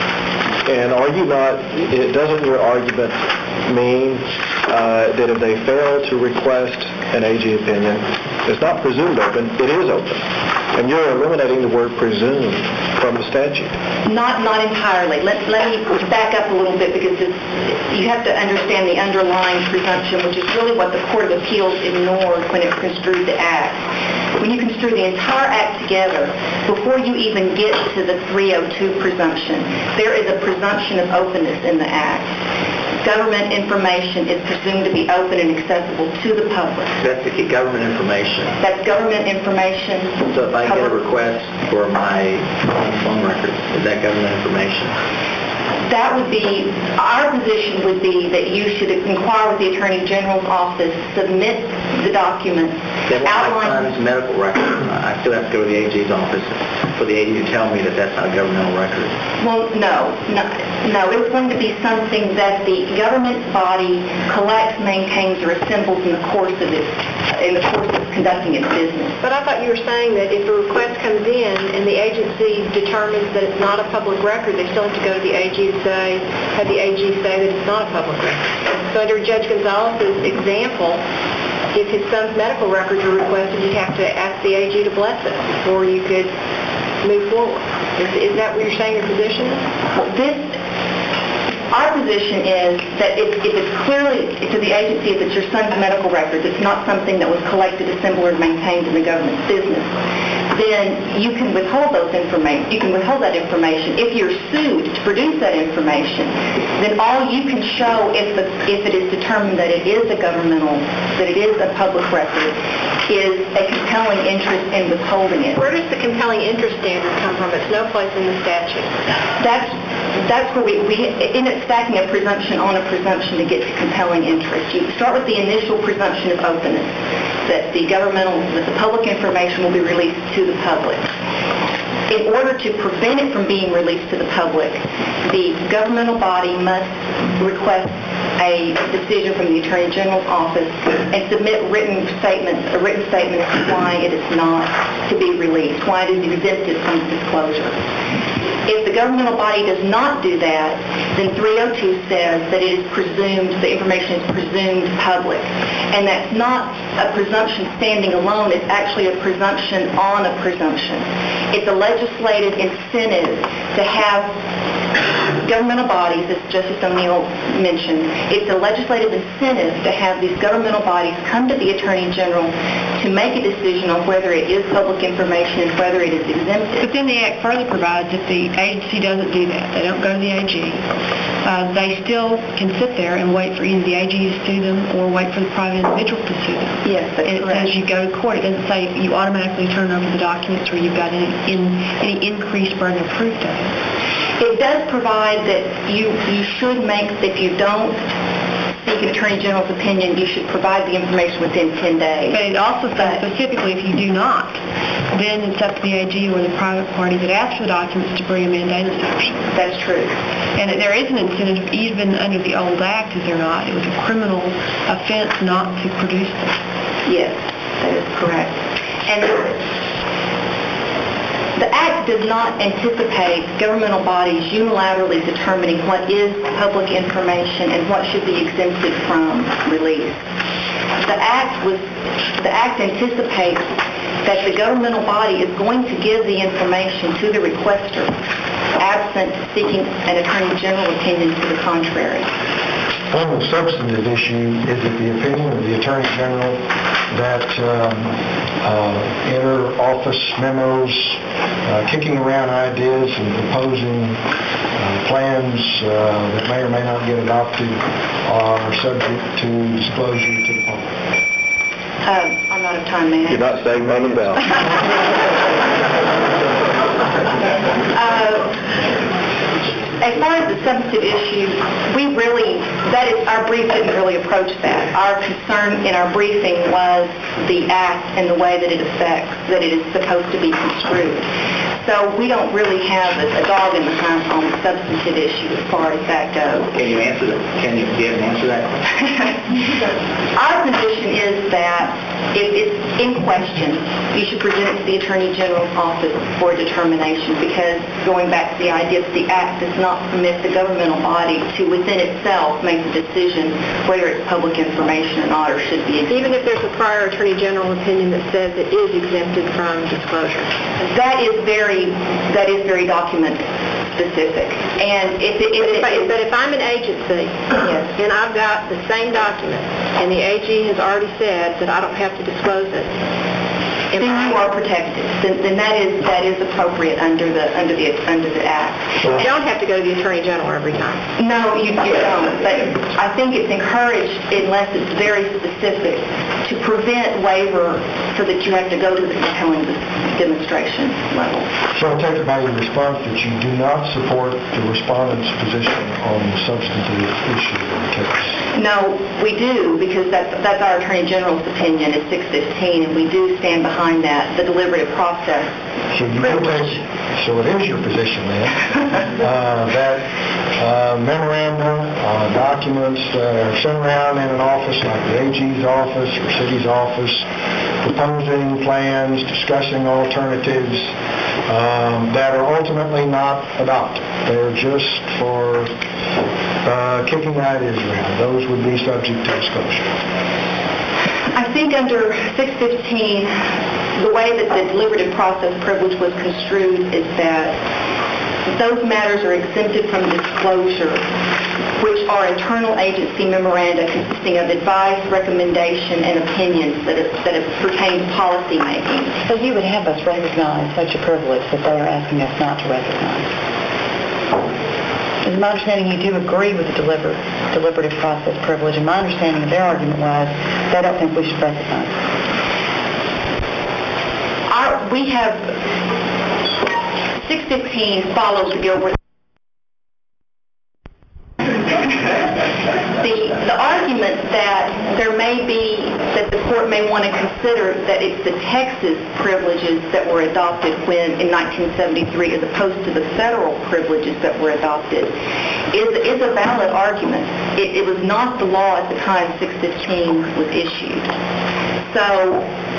And are you not, it, doesn't your argument mean uh, that if they fail to request an A G opinion, it's not presumed open, it is open? And you're eliminating the word presumed from the statute. Not not entirely. Let, let me back up a little bit because it's, you have to understand the underlying presumption, which is really what the Court of Appeals ignored when it construed the Act. When you construe the entire Act together, before you even get to the three oh two presumption, there is a presumption of openness in the Act. Government information is presumed to be open and accessible to the public. That's the government information. That's government information. So if I get a request for my phone records, is that government information? That would be, our position would be that you should inquire with the Attorney General's office, submit the documents, Then my outline... son's medical record, I still have to go to the A G's office for the A G to tell me that that's not a governmental record. Well, no, no, no. It's going to be something that the government body collects, maintains, or assembles in the course of its, in the course of conducting its business. But I thought you were saying that if a request comes in and the agency determines that it's not a public record, they still have to go to the A G and say, have the A G say that it's not a public record. So under Judge Gonzalez's example, if his son's medical records are requested, you'd have to ask the A G to bless it before you could move forward. Is, is that what you're saying your position is? Well, this, our position is that if, if it's clearly to the agency, if it's your son's medical records, it's not something that was collected, assembled, or maintained in the government's business, then you can withhold those information. You can withhold that information. If you're sued to produce that information, then all you can show if the, if it is determined that it is a governmental, that it is a public record, is a compelling interest in withholding it. Where does the compelling interest standard come from? It's no place in the statute. That's that's where we, we end up stacking a presumption on a presumption to get to compelling interest. You start with the initial presumption of openness, that the governmental, that the public information will be released to the public. In order to prevent it from being released to the public, the governmental body must request a decision from the Attorney General's office and submit written statements, a written statement as to why it is not to be released, why it is exempted from disclosure. If the governmental body does not do that, then three oh two says that it is presumed, the information is presumed public. And that's not a presumption standing alone, it's actually a presumption on a presumption. It's a legislative incentive to have governmental bodies, as Justice O'Neill mentioned, it's a legislative incentive to have these governmental bodies come to the Attorney General to make a decision on whether it is public information and whether it is exempted. But then the Act further provides if the agency doesn't do that, they don't go to the A G, uh, they still can sit there and wait for either the A G to sue them or wait for the private individual to sue them. Yes, that's and it correct. says you go to court. It doesn't say you automatically turn over the documents or you've got any, in, any increased burden of proof to it. It does provide that you, you should make, if you don't seek an Attorney General's opinion, you should provide the information within ten days. But it also says specifically if you do not, then it's up to the A G or the private party that asks for the documents to bring a mandamus action. That's true. And there is an incentive even under the old Act, is there not? It was a criminal offense not to produce them. Yes, that is correct. And the Act does not anticipate governmental bodies unilaterally determining what is public information and what should be exempted from release. The Act was, the Act anticipates that the governmental body is going to give the information to the requester, absent seeking an Attorney General opinion to the contrary. On the substantive issue, is it the opinion of the Attorney General that um, uh, inter-office memos uh, kicking around ideas and proposing uh, plans uh, that may or may not get adopted are subject to disclosure to the public? Um, I'm out of time, may I? You're not saying nothing about. uh, As far as the substantive issue, we really, that is, our brief didn't really approach that. Our concern in our briefing was the Act and the way that it affects, that it is supposed to be construed. So we don't really have a, a dog in the hunt on the substantive issue as far as that goes. Can you answer that? Can you, do you have an answer to that question? Our position is that if it's in question, you should present it to the Attorney General's office for a determination, because going back to the idea that the Act does not permit the governmental body to within itself make the decision whether it's public information or not, or should be exempt. Even if there's a prior Attorney General opinion that says it is exempted from disclosure. That is very, that is very document specific. And if it, if it, But if- but if I'm an agency, Yes. and I've got the same document, and the A G has already said that I don't have to disclose it, then you are protected. Then, then that is that is appropriate under the under the under the Act. you don't have to go to the Attorney General every time. No, you, you don't. But I think it's encouraged, unless it's very specific, to prevent waiver so that you have to go to the compelling demonstration level. So I take it by your response that you do not support the respondent's position on the substantive issue of the case. No, we do, because that's that's our Attorney General's opinion. It's six fifteen, and we do stand behind that, the deliberative process. So you do take, so it is your position then, uh, that uh, memoranda, uh, documents that are sent around in an office like the A G's office or city's office, proposing plans, discussing alternatives, um, that are ultimately not adopted. They're just for uh, kicking ideas around. Those would be subject to disclosure. I think under six fifteen, the way that the deliberative process privilege was construed is that those matters are exempted from disclosure, which are internal agency memoranda consisting of advice, recommendation, and opinions that, are, that pertain to policy making. So you would have us recognize such a privilege that they are asking us not to recognize? Is my understanding you do agree with the deliber- deliberative process privilege, and my understanding of their argument was they don't think we should recognize it. Our, we have, six fifteen follows the Gilbert. The, the argument that there may be, that the court may want to consider that it's the Texas privileges that were adopted when, in nineteen seventy-three, as opposed to the federal privileges that were adopted, is, is a valid argument. It, it was not the law at the time six fifteen was issued. So,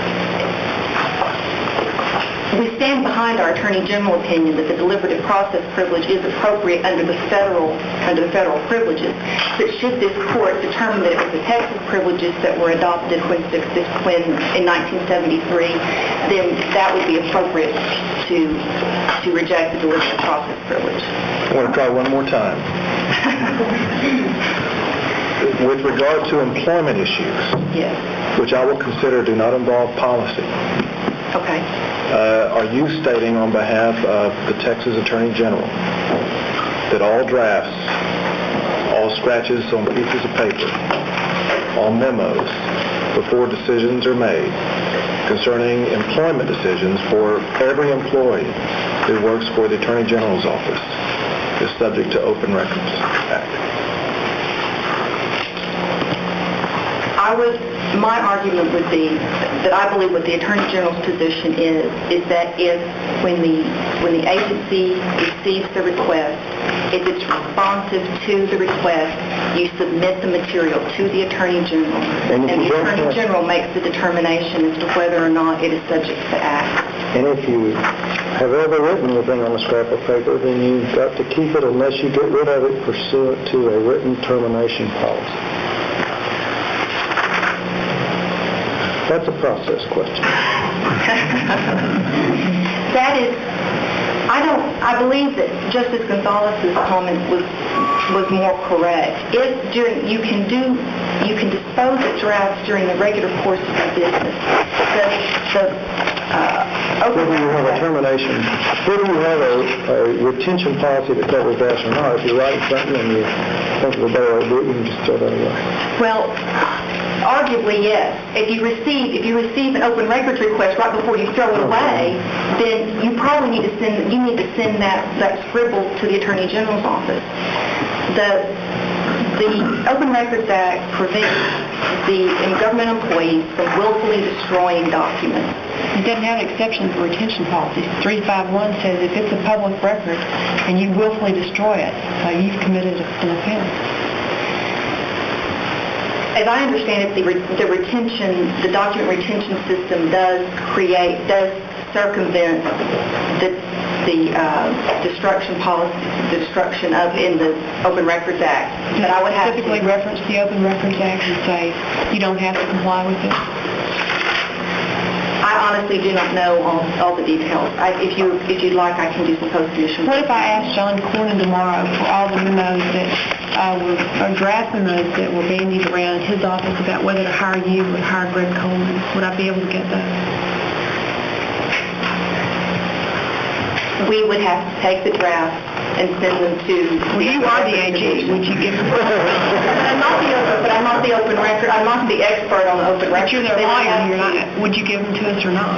we stand behind our Attorney General opinion that the deliberative process privilege is appropriate under the federal under the federal privileges. But should this court determine that it was the Texas privileges that were adopted when, when in nineteen seventy-three, then that would be appropriate to to reject the deliberative process privilege. I want to try one more time. With regard to employment issues, Yes. which I will consider do not involve policy, Okay. Uh, are you stating on behalf of the Texas Attorney General that all drafts, all scratches on pieces of paper, all memos before decisions are made concerning employment decisions for every employee who works for the Attorney General's office is subject to Open Records Act? I would, my argument would be that I believe what the Attorney General's position is, is that if, when the, when the agency receives the request If it's responsive to the request, you submit the material to the Attorney General, And and if you the don't Attorney have- General makes the determination as to whether or not it is subject to the Act. And if you have ever written anything on a scrap of paper, then you've got to keep it unless you get rid of it pursuant to a written termination policy. That's a process question. That is, I don't, I believe that Justice Gonzalez's comment was was more correct. If during, you can do, you can dispose of drafts during the regular course of the business. The, the, uh, open Whether you have a records- termination, whether you have a, a retention policy that covers that or not, if you write something and you think of a better way to do it, you can just throw that away. Well, arguably, yes. If you receive, if you receive an open records request right before you throw it away, then you probably need to send, you need to send that, that scribble to the Attorney General's office. The, the Open Records Act prevents the government employees from willfully destroying documents. It doesn't have an exception for retention policies. three fifty-one says if it's a public record and you willfully destroy it, uh, you've committed an offense. As I understand it, the, re- the retention, the document retention system does create, does circumvent the, the uh, destruction policy, the destruction of in the Open Records Act. But I would have to Specifically reference the Open Records Act and say you don't have to comply with it. I honestly do not know all, all the details. I, if you if you'd like, I can do some post-submission. What if I asked John Cornyn tomorrow for all the memos that uh, were, or draft memos that were bandied around his office about whether to hire you or to hire Greg Coleman? Would I be able to get those? We would have to take the draft and send them to... Well, you are the A G. Would you give them? I'm not the open, but I'm not the open record, I'm not the expert on the open record. But you're their lawyer. You're not, would you give them to us or not?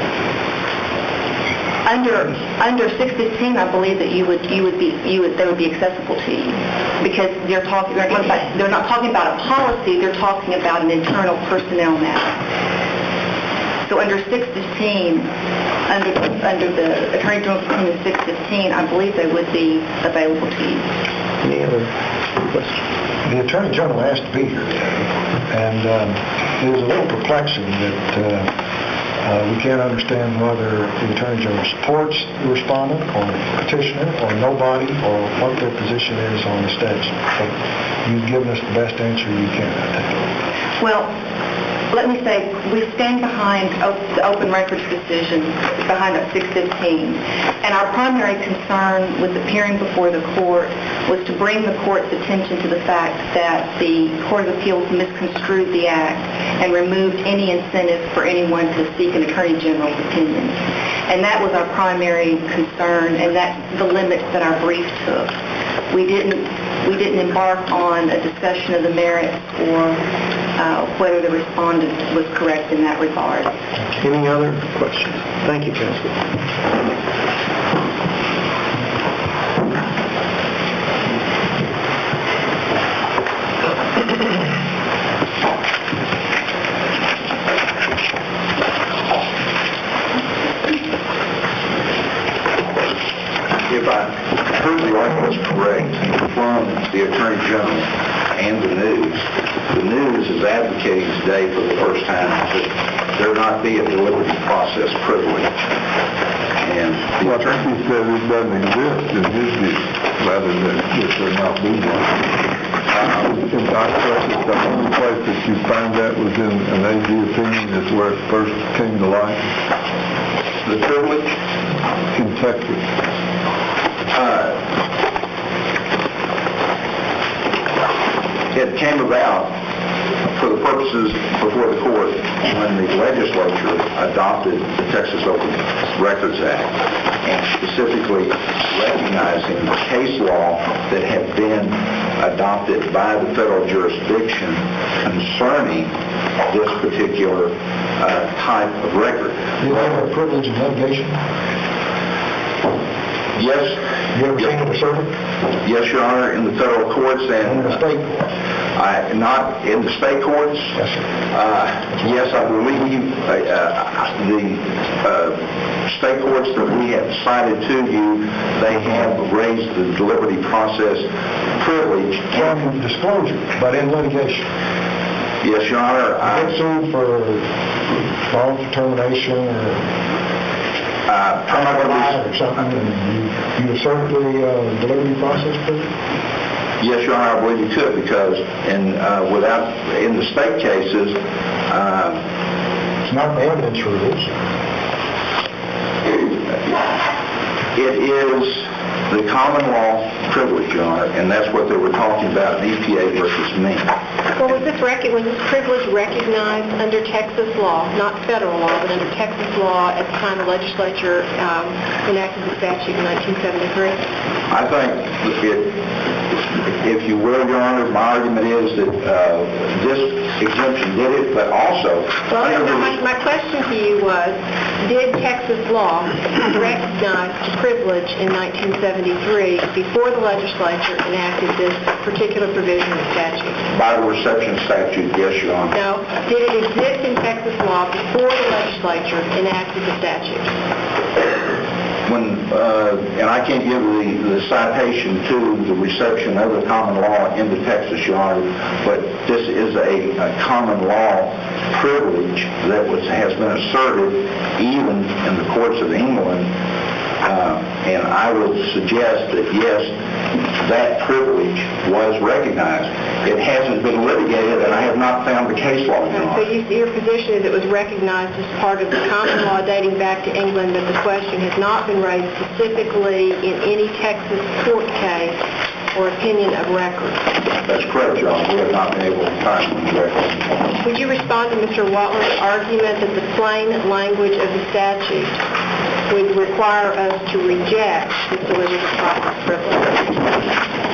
Under, under six fifteen, I believe that you would, you would be, you would, they would be accessible to you. Because they're talking, they're not they're not talking about a policy, they're talking about an internal personnel matter. So under six fifteen, under, under the Attorney General's opinion six fifteen, I believe they would be available to you. Any other questions? The Attorney General asked to be here today, and um, it is a little perplexing that uh, uh, we can't understand whether the Attorney General supports the respondent or petitioner or nobody or what their position is on the statute. But you've given us the best answer you can, I think. Well, let me say, we stand behind o- the open records decision, behind that six fifteen. And our primary concern with appearing before the court was to bring the court's attention to the fact that the Court of Appeals misconstrued the Act and removed any incentive for anyone to seek an Attorney General's opinion. And that was our primary concern, and that's the limits that our brief took. We didn't, we didn't embark on a discussion of the merits or uh, whether the respondent was correct in that regard. Any other questions? Thank you, Counsel. If I heard the arguments correct from the Attorney General and the news, the news is advocating today for the first time that there not be a deliberative process privilege. And the Well, I think attorney... he said it doesn't exist in his view, rather than that there not be one. In fact, the only place that you find that was in an A G opinion is where it first came to light. The privilege? In Texas. Uh, it came about for the purposes before the court when the legislature adopted the Texas Open Records Act, and specifically recognizing the case law that had been adopted by the federal jurisdiction concerning this particular uh, type of record. You have a privilege of litigation? Yes. You ever seen it asserted? Yes, Your Honor, in the federal courts And in and... the state court? I, not in the state courts? Yes, sir. Uh, yes, I believe uh, uh, the uh, state courts that we have cited to you, they have raised the delivery process privilege. From disclosure, but in litigation. Yes, Your Honor. I get sued for wrongful termination or Uh, I'm not going to lie or something, and you, you assert the uh, delivery process privilege? Yes, Your Honor, I believe you could, because in, uh, without, in the state cases, uh, It's not the evidence rules. it is the common law privilege, Your Honor, and that's what they were talking about in E P A versus me. Well, was this rec- was this privilege recognized under Texas law, not federal law, but under Texas law at the time the legislature um, enacted the statute in nineteen seventy-three? I think, it, if you will, Your Honor, my argument is that uh, this exemption did it, but also... Well, no, my, my question to you was, did Texas law recognize the privilege in nineteen seventy-three before the legislature enacted this particular provision of the statute? By the reception statute, yes, Your Honor. No. Did it exist in Texas law before the legislature enacted the statute? When, uh, and I can't give the, the citation to the reception of the common law into Texas, Your Honor, but this is a, a common law privilege that was, has been asserted even in the courts of England, uh, and I would suggest that, yes, that privilege was recognized. It hasn't been litigated, and I have not found the case law, Your Honor. So you, your position is it was recognized as part of the common law dating back to England, but the question has not been raised specifically in any Texas court case or opinion of record. That's correct, Your Honor. We have not been able to find the record. Would you respond to Mister Watler's argument that the plain language of the statute would require us to reject this delivery process privilege?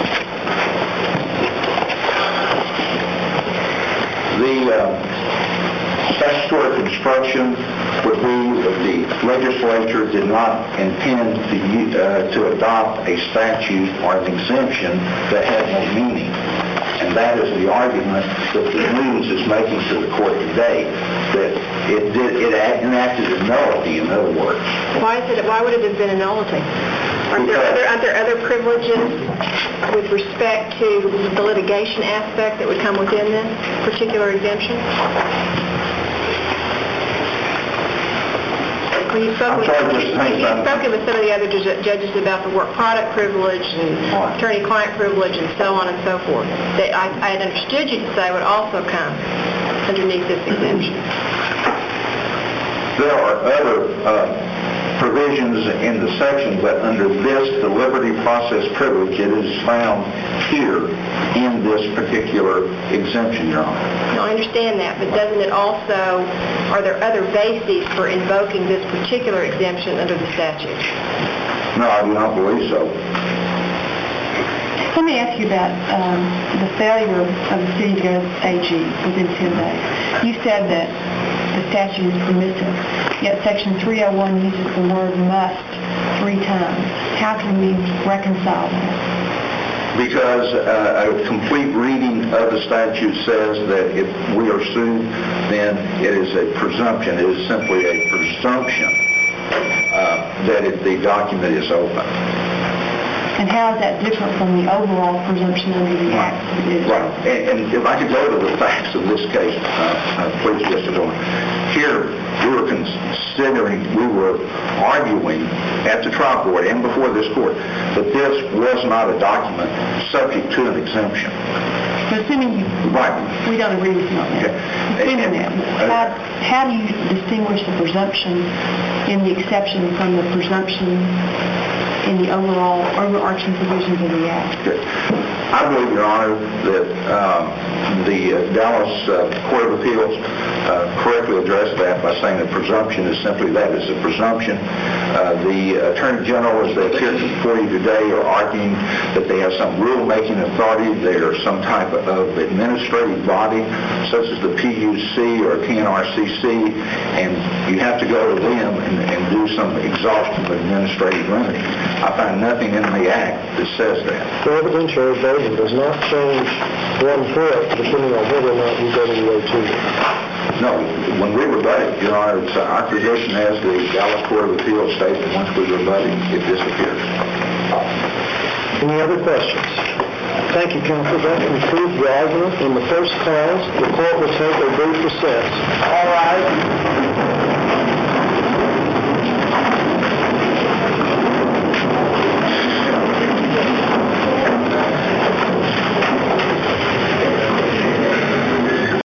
The uh, statutory construction would be that the legislature did not intend to, uh, to adopt a statute or an exemption that had no meaning. And that is the argument that the news is making to the court today, that it did, it enacted a nullity, in other words. Why is it, why would it have been a nullity? Are there other, are there other privileges with respect to the litigation aspect that would come within this particular exemption? Well, you've spoken, I'm sorry, with, just hang you've on. spoken with some of the other ju- judges about the work product privilege and attorney-client privilege and so on and so forth. They, I, I had understood you to say would also come underneath this exemption. There are other uh, provisions in the section, but under this, the liberty process privilege, it is found here in this particular exemption, Your Honor. No, I understand that, but doesn't it also, are there other bases for invoking this particular exemption under the statute? No, I do not believe so. Let me ask you about um, the failure of the city to go to A G within ten days. You said that the statute is permissive, yet Section three oh one uses the word must three times. How can we reconcile that? Because uh, a complete reading of the statute says that if we are sued, then it is a presumption. It is simply a presumption uh, that it, the document is open. And how is that different from the overall presumption under the Act? Right. And, and if I could go to the facts of this case, uh, uh, please, Mister Dorn. Here, we were considering, we were arguing at the trial court and before this court that this was not a document subject to an exemption. But assuming you, right. we don't agree with you on that. Okay. Assuming that, how, how do you distinguish the presumption in the exception from the presumption in the overall overarching provisions of the Act? I believe, Your Honor, that um, the uh, Dallas uh, Court of Appeals uh, correctly addressed that by saying that presumption is simply that. It's a presumption. Uh, the Attorney General, as they appear before you today, are arguing that they have some rule-making authority. They are some type of administrative body, such as the P U C or or P N R C C, and you have to go to them and, and do some exhaustion of administrative remedy. I find nothing in the Act that says that. The evidentiary burden does not change one whit depending on whether or not you go to the O two. No, when we rebut it, Your Honor, it's our position as the Dallas Court of Appeals states that once we rebut it, it disappears. Any other questions? Thank you, counsel. That concludes the argument in the first clause. The court will take a brief recess. All rise.